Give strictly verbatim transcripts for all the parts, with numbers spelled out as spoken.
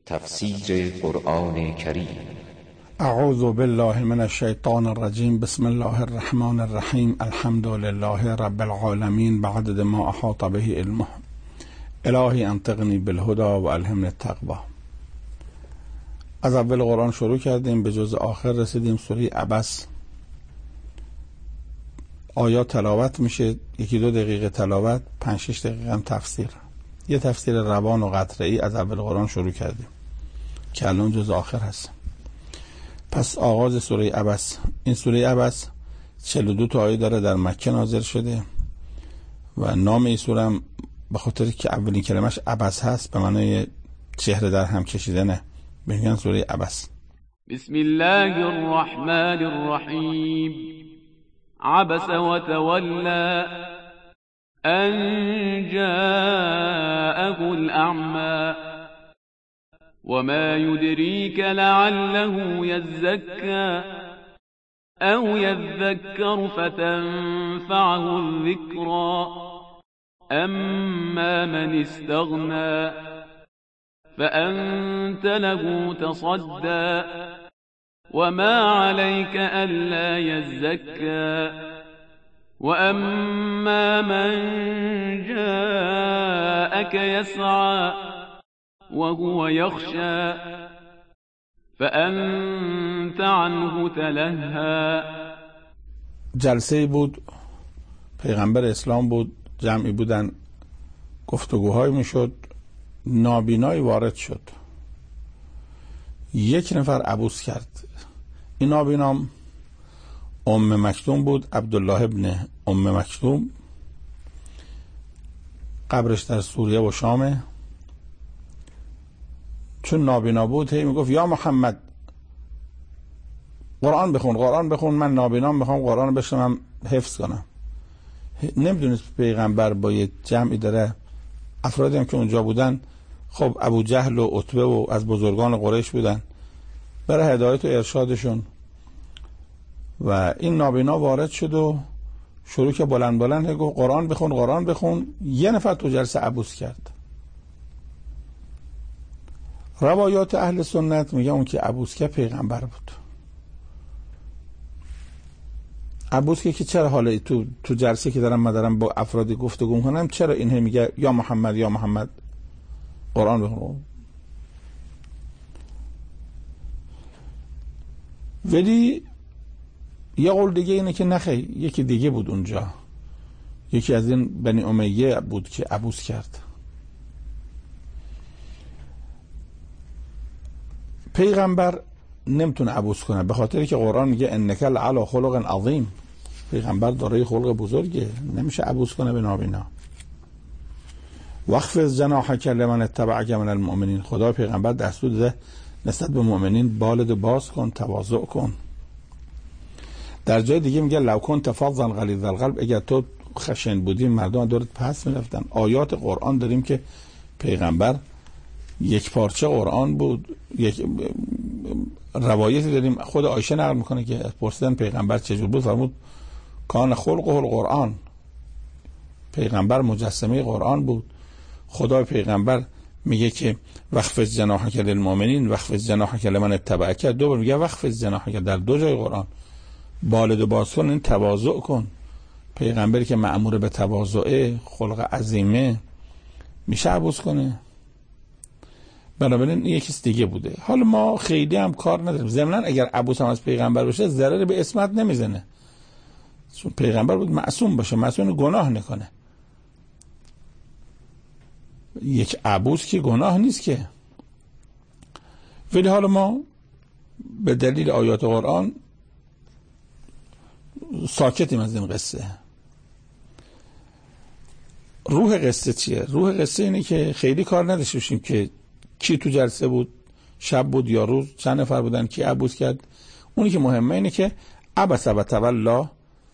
تفسیر قرآن کریم. اعوذ بالله من الشیطان الرجیم. بسم الله الرحمن الرحیم. الحمد لله رب العالمین بعدد ما احاط به علمه. الهی انطقنی بالهدى و الهمنی التقوی. از اول قرآن شروع کردیم، به جز آخر رسیدیم. سوره عبس آیات تلاوت میشه، یکی دو دقیقه تلاوت، پنج شش دقیقه هم تفسیر. یه تفسیر روان و قطره‌ای از اول قرآن شروع کردیم که الان جز آخر هست. پس آغاز سوره عبس. این سوره عبس چهل و دو تا آیه داره، در مکه نازل شده و نام این سوره هم به خاطر که اولین کلمش عبس هست، به معنای چهره در هم کشیدنه، میگن سوره عبس. بسم الله الرحمن الرحیم. عبس و تولی ان جاءه الاعمى وما يدريك لعله يزكى أو يذكر فتنفعه الذكرى أما من استغنى فأنت له تصدى وما عليك ألا يزكى وأما من جاءك يسعى وهو يخشى فأنت عنه تلهى. جلسه بود، پیغمبر اسلام بود، جمعی بودن، گفتگوهای میشد، نابینایی وارد شد. یک نفر عبوس کرد. این نابینام ام مکتوم بود، عبدالله ابن ام مکتوم. قبرش در سوریه و شامه. چون نابینا بود هی میگفت یا محمد قرآن بخون، قرآن بخون، من نابینام میخوام قرآن بشنوم حفظ کنم. نمیدونست پیغمبر با یه جمعی داره. افرادی هم که اونجا بودن خب ابو جهل و عتبه و از بزرگان قریش بودن، برای هدایت و ارشادشون. و این نابینا وارد شد و شروع که بلند بلند گفت قرآن بخون، قرآن بخون. یه نفر تو جلسه عبوس کرد. روایات اهل سنت میگه اون که عبوس که پیغمبر بود. عبوس که چرا حالا تو تو جلسه که دارم من دارم با افرادی گفتگو میکنم، چرا اینه میگه یا محمد یا محمد قرآن بخون؟ ولی یه قول دیگه اینه که نخی، یکی دیگه بود اونجا، یکی از این بنی امیه بود که عبوس کرد. پیغمبر نمیتونه عبوس کنه، به خاطر که قرآن میگه انک لعلی خلق عظیم. پیغمبر دارای خلق بزرگه، نمیشه عبوس کنه به نابینا. واخفض جناحک لمن اتبعک من المؤمنین. خدا پیغمبر دستور داده نسبت به مؤمنین بالت باز کن، تواضع کن. در جای دیگه میگه لو کنت فظا غلیظ القلب. اگر تو خشن بودی مردم دورت پس میرفتن. آیات قرآن داریم که پیغمبر یک پارچه قرآن بود. یک روایتی داریم خود عایشه نقل میکنه که پرسیدن پیغمبر چجور بود، فرمود کان خلقه القرآن. پیغمبر مجسمه قرآن بود. خدا پیغمبر میگه که واخفض جناحک للمؤمنین واخفض جناحک لمن اتبعک. دو بار میگه واخفض جناحک در دو جای قرآن. بالت باز کن، این تواضع کن. پیغمبری که مأمور به تواضع، خلق عظیمه، میشه عبوس کنه؟ بنابراین این یکیست دیگه بوده. حالا ما خیلی هم کار نداریم. ضمناً اگر عبوس هم از پیغمبر باشه ضرر به اسمت نمیزنه، چون پیغمبر بود معصوم باشه، معصوم گناه نکنه. یک عبوس که گناه نیست که. ولی حالا ما به دلیل آیات قرآن ساکتیم از این قصه. روح قصه چیه؟ روح قصه اینه که خیلی کار نداشته باشیم که کی تو جلسه بود، شب بود یا روز، چند نفر بودن، کی عبوس کرد. اونی که مهمه اینه که عبس و تولی،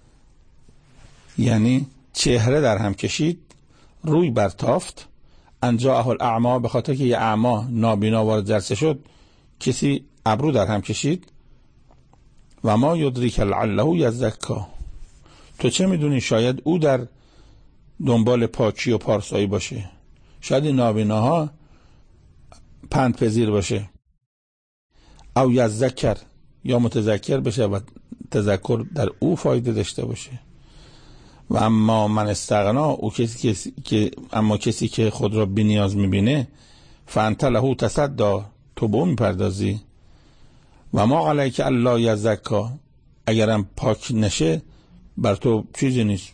یعنی چهره در هم کشید، روی برتافت. انجا اهل اعما، به خاطر که یه اعما نابینا وارد جلسه شد، کسی ابرو در هم کشید. و ما یدریک لعله یزکا. تو چه میدونی شاید او در دنبال پاکی و پارسایی باشه. شاید این نابیناها پند پذیر باشه، او یذکر یا متذکر بشه و تذکر در او فایده داشته باشه. و اما من استغنا، او کسی که, که اما کسی که خود را بی نیاز میبینه، فانت له تصدی، تو به اون میپردازی. و ما علیک الا یزکا، اگرم پاک نشه بر تو چیزی نیست.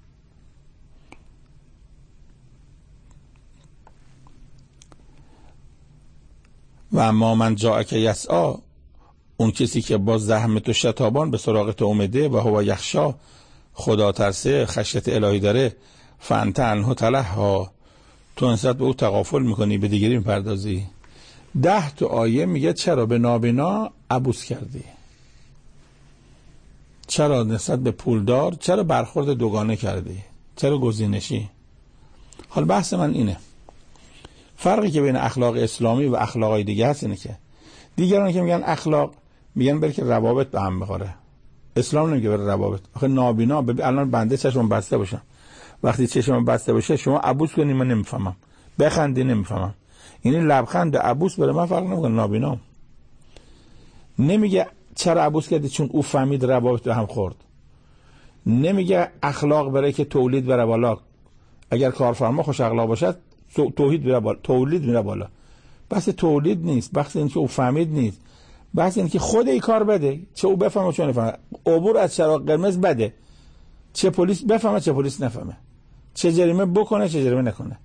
و اما من جاءک یسعی، اون کسی که با زحمت و شتابان به سراغ تو اومده، و هو یخشا، خدا ترسه، خشیت الهی داره، فانت عنه تلهی، تو نسبت به او تغافل میکنی، به دیگری میپردازی. ده تو آیه میگه چرا به نابینا عبوس کردی، چرا نسبت به پولدار، چرا برخورد دوگانه کردی، چرا گزینشی. حال بحث من اینه، فرقی که بین اخلاق اسلامی و اخلاقای دیگه هست اینه که دیگران که میگن اخلاق، میگن بلکه روابط به هم بخوره. اسلام نمیگه بره روابط. آخه نابینا، ببین الان بنده چشمم بسته باشم، وقتی چشمم بسته باشه شما عبوس کنی من نمیفهمم، بخندی نمیفهمم، یعنی لبخند و عبوس برای من فرق نمیکنه. نابینا نمیگه چرا عبوس کردی چون او فهمید روابط به هم خورد. نمیگه اخلاق برای که تولید بره بالا، اگر کارفرما خوش اخلاق باشد توحید میره بالا، تولید میره بالا. بحث تولید نیست، بحث این که او فهمید نیست، بحث این که خود این کار بده، چه او بفهمه چه نفهمه. عبور از چراغ قرمز بده، چه پلیس بفهمه چه پلیس نفهمه، چه جریمه بکنه چه جریمه نکنه.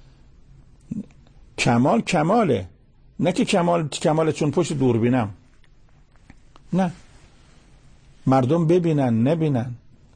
کمال کماله، نه که کمال کمال چون پشت دوربینم، نه، مردم ببینن نبینن.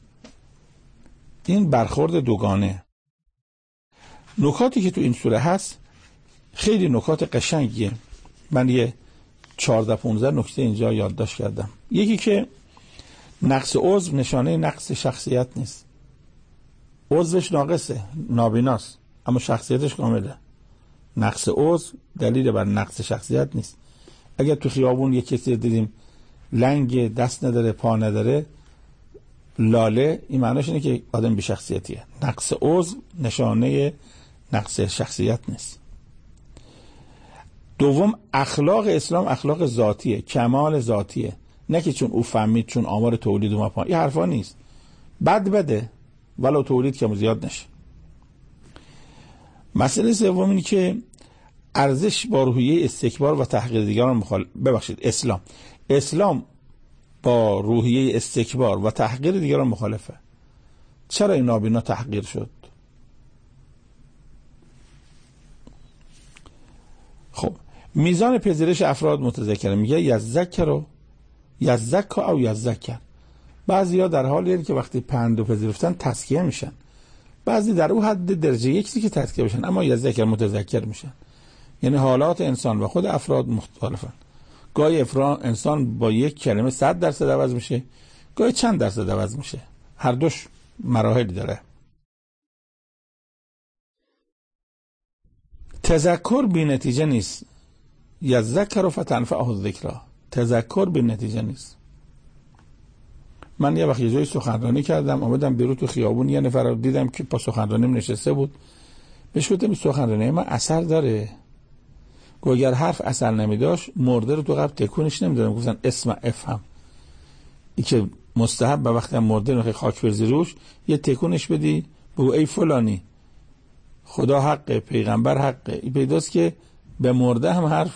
این برخورد دوگانه. نکاتی که تو این سوره هست خیلی نکات قشنگیه. من یه چهارده پانزده نکته اینجا یادداشت کردم. یکی که نقص عضو نشانه نقص شخصیت نیست. عضوش ناقصه، نابیناست، اما شخصیتش کامله. نقص عضو دلیل بر نقص شخصیت نیست. اگر تو خیابون یک کسی دیدیم لنگ، دست نداره، پا نداره، لاله، این معناش اینه که آدم بی شخصیتیه. نقص عضو نشانه نقص شخصیت نیست. دوم، اخلاق اسلام اخلاق ذاتیه، کمال ذاتیه، نه که چون او فهمید چون آمار تولید اومد پایین. این حرفا نیست. بد بده ولو تولید کم زیاد نشه. مسئله سوم اینه که ارزش با روحیه استکبار و تحقیر دیگران مخالف ببخشید اسلام اسلام با روحیه استکبار و تحقیر دیگران مخالفه. چرا این نابینا تحقیر شد؟ خب میزان پذیرش افراد متذکره، میگه یذکر و یذکر او یذکر. بعضیا در حالی که وقتی پند و پذیرفتن تزکیه میشن، بعضی در او حد درجه یکی که تزکیه بشن، اما یذکر متذکر میشن. یعنی حالات انسان و خود افراد مختلفن. گاهی افراد انسان با یک کلمه صد درصد عوض میشه، گاهی چند درصد عوض میشه. هر دوش مراحلی داره. تذکر بی نتیجه نیست. یذکر فتنفعه الذکری. تذکر بی نتیجه نیست. من یه وقت یه جایی سخنرانی کردم، آمدم بیرون تو خیابون، یه نفر رو دیدم که با سخنرانیم نشسته بود. بهش گفتم سخنرانی من اثر داره؟ گفت اگر حرف اثر نمیداشت مرده رو تو قبر تکونش نمیدادم. گفتن اسمع افهم، این که مستحب به وقتی هم مرده رو خاک برزی روش یه تکونش بدی، بگو ای فلانی خدا حقه، پیغمبر حقه. این پیداست که به مرده هم حرف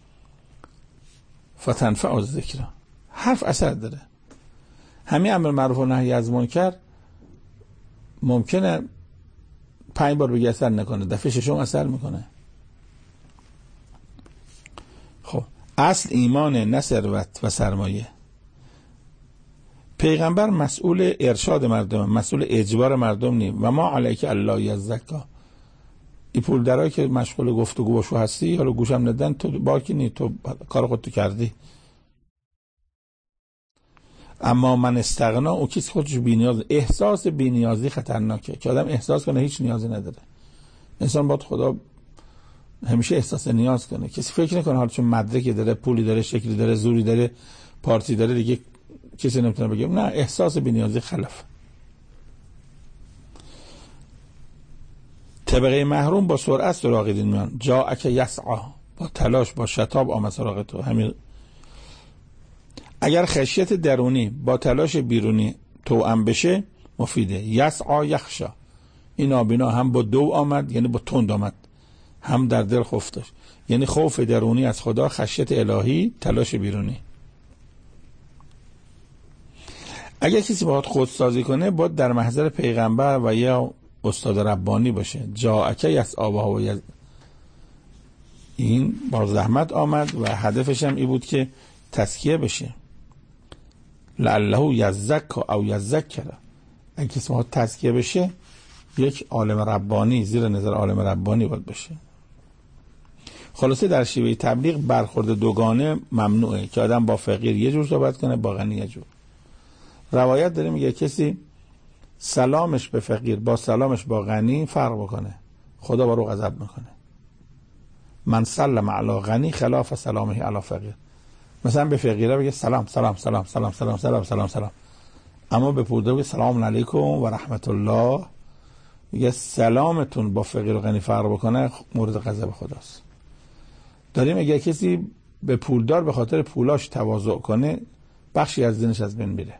فتنفع الذکر، حرف اثر داره. همین امر معروف و نهی از منکر ممکنه پنج بار بگی اثر نکنه، دفعه ششم اثر میکنه. خب اصل ایمان، نه ثروت و سرمایه. پیغمبر مسئول ارشاد مردم، مسئول اجبار مردم نیم. و ما علیک الا یزکا. این پول درایی که مشغول گفتگو باشو هستی، حالا گوشم ندن، تو باکی نی، تو کار خودتو کردی. اما من استغنا، او کسی خودش بی‌نیاز. احساس بی‌نیازی خطرناکه که آدم احساس کنه هیچ نیازی نداره. انسان باید خدا همیشه احساس نیاز کنه. کسی فکر نکنه حالا چون مدرکی داره، پولی داره، شکلی داره، زوری داره، پارتی داره، دیگه کسی نمیتونه بگه. نه، احساس بی‌نیازی خلف. طبقه محروم با سرعت سراغ دین میان. جاءک یسعی، با تلاش با شتاب آمد سراغ تو. همین اگر خشیت درونی با تلاش بیرونی توأم بشه مفیده. یسعا یخشا، این نابینا هم با دو آمد یعنی با تند آمد، هم در دل خوف داشت، یعنی خوف درونی از خدا، خشیت الهی، تلاش بیرونی. اگر کسی باید خودسازی کنه باید در محضر پیغمبر و یا استاد ربانی باشه. جاءک یسعا و یز... این با زحمت آمد و هدفش هم این بود که تزکیه بشه. لعله یزکا او یذکر، اگه کسی باید تزکیه بشه یک عالم ربانی، زیر نظر عالم ربانی باید بشه. خلاصه در شیوه تبلیغ برخورد دوگانه ممنوعه که آدم با فقیر یه جور صحبت کنه، با غنی یه جور. روایت داره میگه کسی سلامش به فقیر با سلامش با غنی فرق بکنه، خدا با رو غضب میکنه. من سلم علی غنی خلاف سلامه علی فقیر. مثلا به فقیره بگه سلام سلام سلام سلام سلام سلام سلام سلام، اما به پولدار بگه سلام علیکم و رحمت الله. میگه سلامتون با فقیر و غنی فرق بکنه مورد غضب خداست. داریم اگه کسی به پولدار به خاطر پولاش تواضع کنه بخشی از دینش از بین میره.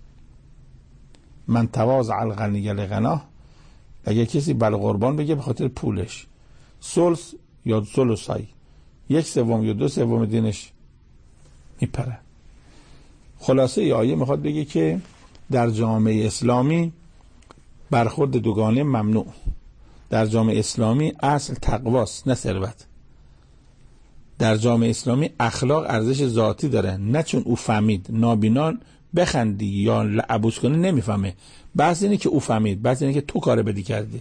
من تواضع الغنی لغناه، اگه کسی بل قربان بگه به خاطر پولش، سلس یا سلسای، یک سوم یا دو سوم دینش میپره. خلاصه ای آیه میخواد بگه که در جامعه اسلامی برخورد دوگانه ممنوع. در جامعه اسلامی اصل تقواست نه ثروت. در جامعه اسلامی اخلاق ارزش ذاتی داره، نه چون او فهمید. نابینان بخندی یا لعبوس کنی نمیفهمه، بحث اینه که او فهمید، بحث اینه که تو کار بدی کردی.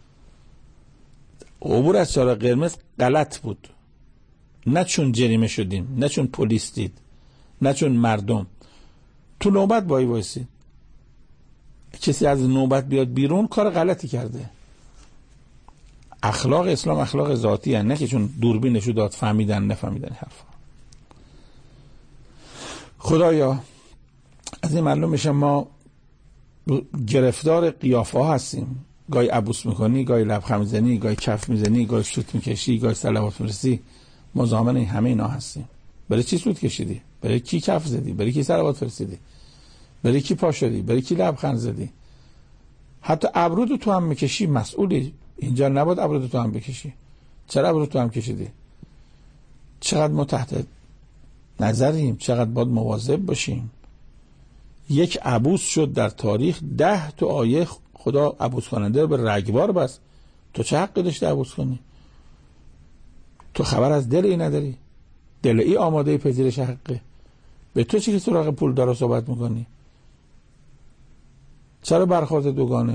عبور از چراغ قرمز غلط بود، نه چون جریمه شدیم، نه چون پلیس دید، نه چون مردم. تو نوبت بایی بایستید، کسی از نوبت بیاد بیرون کار غلطی کرده. اخلاق اسلام اخلاق ذاتی هست، نه که چون دوربین نشون داد فهمیدن نفهمیدن حرفا. خدایا از این معلوم میشه ما گرفتار قیافه ها هستیم. گاهی عبوس میکنی، گاهی لبخند میزنی، گاهی کف میزنی، گاهی سوت میکشی، گاهی صلوات میرسی. ما ضامن این همه اینا هستیم. برای چی سوت کشیدی؟ برای کی کف زدی؟ برای کی صلوات فرستیدی؟ برای کی پا شدی؟ برای کی لبخند زدی؟ حتی ابرو تو هم میکشی، مسئولی. اینجا نباید ابرو تو هم بکشی. چرا ابرو تو هم کشیدی؟ چقدر ما تحت نظریم، چقدر باید مواظب باشیم. یک عبوس شد در تاریخ، ده تو آیه خدا عبوس کننده به رگبار بست. تو چه حقی داشتی عبوس کنی؟ تو خبر از دل ای نداری؟ دل ای آماده پذیرش حقه. به تو چی که سراغ پول داره صحبت میکنی؟ چرا برخورد دوگانه؟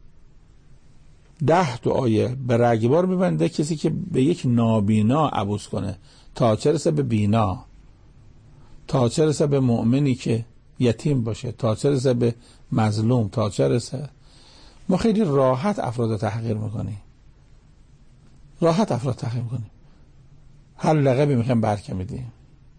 ده تو آیه به رگبار میبنده کسی که به یک نابینا عبوس کنه، تا چه رسه به بینا، تا چه رسه به مؤمنی که یتیم باشه، تا چه رسه به مظلوم، تا چه رسه. ما خیلی راحت افراد تحقیر میکنیم، راحت افراد تحقیر میکنیم، هر لقبی میخوایم برکه میدیم.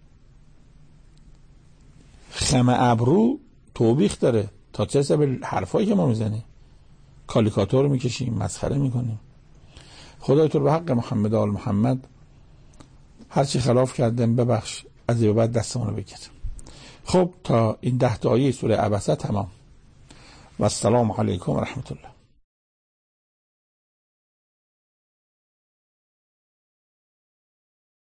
خم ابرو توبیخ داره، تا چه رسه به حرفایی که ما میزنیم، کالیکاتور میکشیم، مسخره میکنیم. خدای تو به حق محمد آل محمد هرچی خلاف کردیم ببخش، از این بعد دستمون رو بگیر. خب تا این ده تا آیه سوره عبسه تمام. و السلام علیکم و رحمت الله.